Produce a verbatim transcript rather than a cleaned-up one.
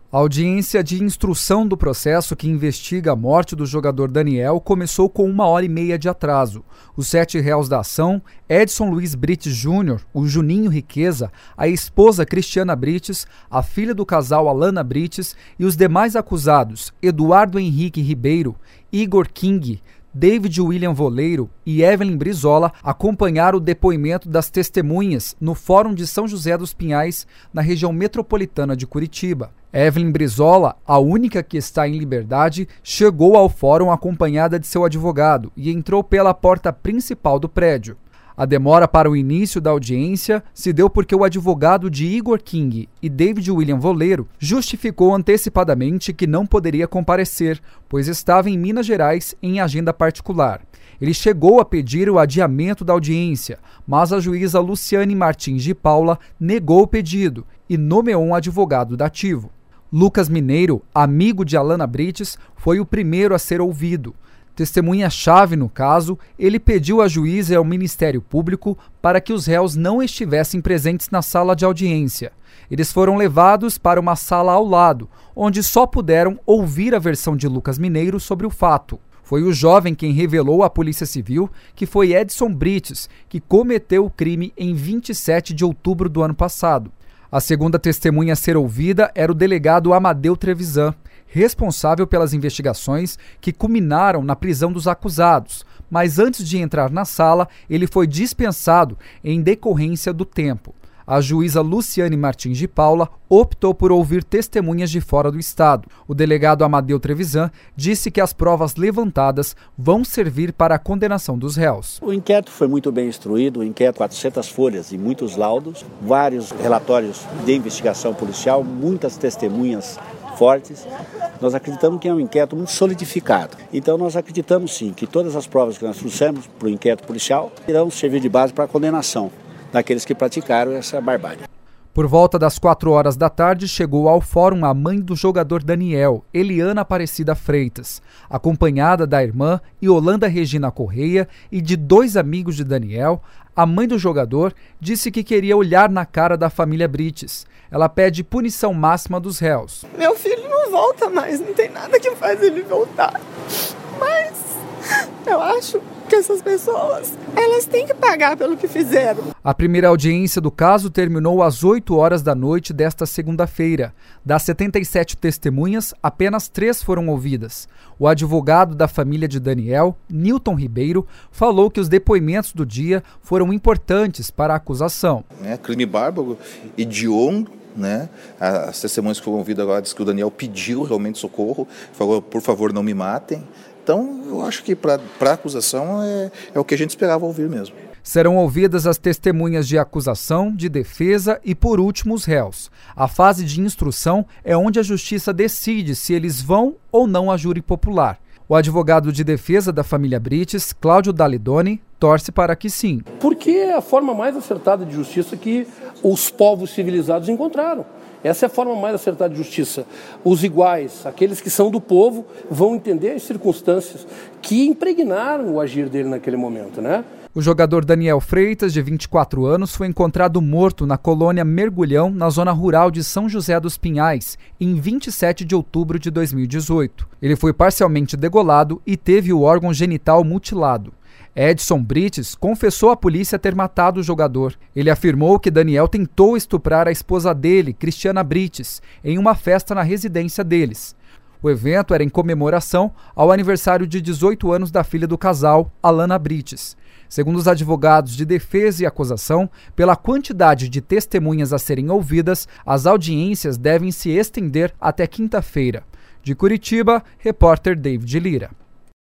A audiência de instrução do processo que investiga a morte do jogador Daniel começou com uma hora e meia de atraso. Os sete réus da ação, Edson Luiz Brites Júnior, o Juninho Riqueza, a esposa Cristiana Brites, a filha do casal Alana Brites e os demais acusados, Eduardo Henrique Ribeiro, Igor King, David William Voleiro e Evelyn Brizola acompanharam o depoimento das testemunhas no Fórum de São José dos Pinhais, na região metropolitana de Curitiba. Evelyn Brizola, a única que está em liberdade, chegou ao fórum acompanhada de seu advogado e entrou pela porta principal do prédio. A demora para o início da audiência se deu porque o advogado de Igor King e David William Voleiro justificou antecipadamente que não poderia comparecer, pois estava em Minas Gerais em agenda particular. Ele chegou a pedir o adiamento da audiência, mas a juíza Luciane Martins de Paula negou o pedido e nomeou um advogado dativo. Lucas Mineiro, amigo de Alana Brites, foi o primeiro a ser ouvido. Testemunha-chave no caso, ele pediu à juíza e ao Ministério Público para que os réus não estivessem presentes na sala de audiência. Eles foram levados para uma sala ao lado, onde só puderam ouvir a versão de Lucas Mineiro sobre o fato. Foi o jovem quem revelou à Polícia Civil que foi Edson Brites que cometeu o crime em vinte e sete de outubro do ano passado. A segunda testemunha a ser ouvida era o delegado Amadeu Trevisan, responsável pelas investigações que culminaram na prisão dos acusados, mas antes de entrar na sala, ele foi dispensado em decorrência do tempo. A juíza Luciane Martins de Paula optou por ouvir testemunhas de fora do estado. O delegado Amadeu Trevisan disse que as provas levantadas vão servir para a condenação dos réus. O inquérito foi muito bem instruído, o inquérito quatrocentas folhas e muitos laudos, vários relatórios de investigação policial, muitas testemunhas fortes. Nós acreditamos que é um inquérito muito solidificado. Então nós acreditamos sim que todas as provas que nós trouxemos para o inquérito policial irão servir de base para a condenação daqueles que praticaram essa barbárie. Por volta das quatro horas da tarde, chegou ao fórum a mãe do jogador Daniel, Eliana Aparecida Freitas, acompanhada da irmã Yolanda Regina Correia e de dois amigos de Daniel. A mãe do jogador disse que queria olhar na cara da família Brites. Ela pede punição máxima dos réus. Meu filho não volta mais, não tem nada que faz ele voltar. Mas eu acho que essas pessoas, elas têm que pagar pelo que fizeram. A primeira audiência do caso terminou às oito horas da noite desta segunda-feira. Das setenta e sete testemunhas, apenas três foram ouvidas. O advogado da família de Daniel, Nilton Ribeiro, falou que os depoimentos do dia foram importantes para a acusação. É, crime bárbaro, hediondo, né? As testemunhas que foram ouvidas agora dizem que o Daniel pediu realmente socorro, falou, por favor, não me matem. Então, eu acho que para a acusação é, é o que a gente esperava ouvir mesmo. Serão ouvidas as testemunhas de acusação, de defesa e, por último, os réus. A fase de instrução é onde a justiça decide se eles vão ou não a júri popular. O advogado de defesa da família Brites, Cláudio Dalidoni, torce para que sim. Porque é a forma mais acertada de justiça que os povos civilizados encontraram. Essa é a forma mais acertada de justiça. Os iguais, aqueles que são do povo, vão entender as circunstâncias que impregnaram o agir dele naquele momento, né? O jogador Daniel Freitas, de vinte e quatro anos, foi encontrado morto na colônia Mergulhão, na zona rural de São José dos Pinhais, em vinte e sete de outubro de dois mil e dezoito. Ele foi parcialmente degolado e teve o órgão genital mutilado. Edson Brites confessou à polícia ter matado o jogador. Ele afirmou que Daniel tentou estuprar a esposa dele, Cristiana Brites, em uma festa na residência deles. O evento era em comemoração ao aniversário de dezoito anos da filha do casal, Alana Brites. Segundo os advogados de defesa e acusação, pela quantidade de testemunhas a serem ouvidas, as audiências devem se estender até quinta-feira. De Curitiba, repórter David Lira.